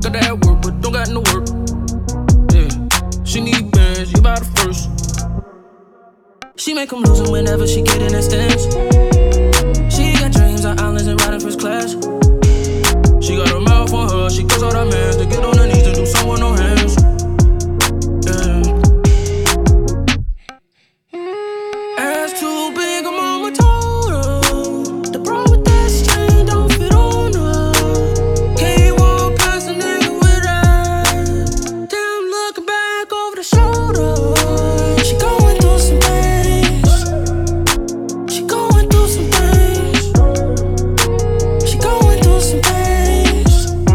got that work, but don't got no work. Yeah, she need bands, you buy the first. She make them lose 'em whenever she get in that stance. She got dreams on islands and riding first class. She got a mouth on her, she goes out her mans to get on her knees and do someone no hands. Yeah. Ass too big, her mama told her. The bra with that string don't fit on her. Can't walk past a nigga with that. Damn, looking back over the shoulder. She going through some things. She going through some things. She going through some things.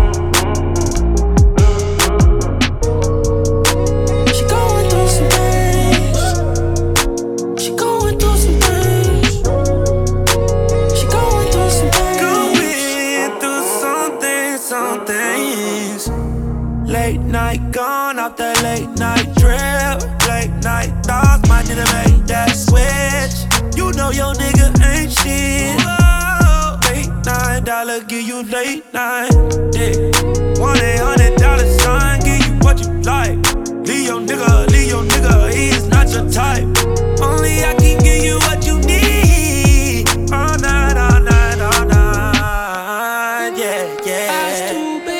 She going through some things. She going through some things. She going through some things. Going through some things. Late night gone off that late night drip. Late night thoughts might need to make that switch. You know your nigga ain't shit. Whoa. $8-9 give you late night. Yeah. $1-800 sign give you what you like. Leave your nigga, he is not your type. Only I can give you what you need. All night, all night, all night. Yeah, yeah. Ass too big.